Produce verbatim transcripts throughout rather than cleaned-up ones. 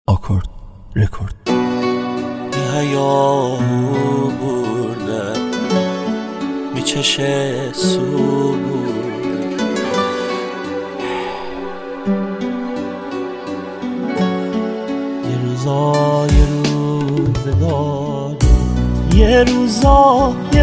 آکورد رکورد. می حیا برده می چشه سو برده، یه روزا یه روزگاری یه روزا یه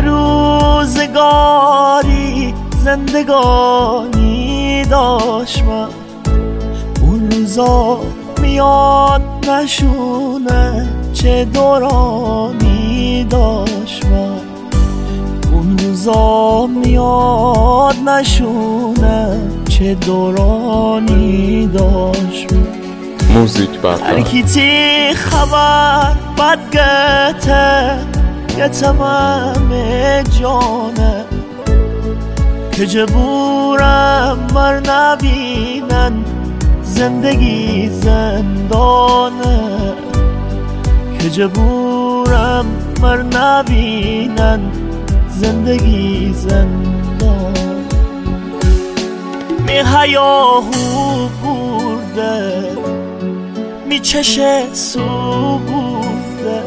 روزگاری زندگانی داشت من. اون روزا میاد نشونه چه دورانی داشت من. اون روزا میاد نشونه چه دورانی داشت من. موزیک برقرار هرکیتی خبر بد گته یه تمام جانه که جبورم مر نبینن زندگی زندانه، که جبورم مر نبینن زندگی زندان. می حیاهو برده می چشه سو برده،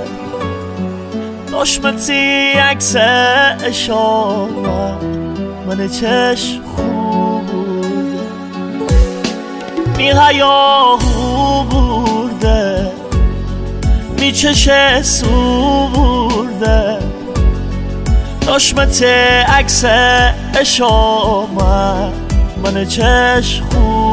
داشمتی عکس اشاره من چش خوب برده. می حیاهو برده می چشه سو برده، داشمتی عکس اشاره من چش خوب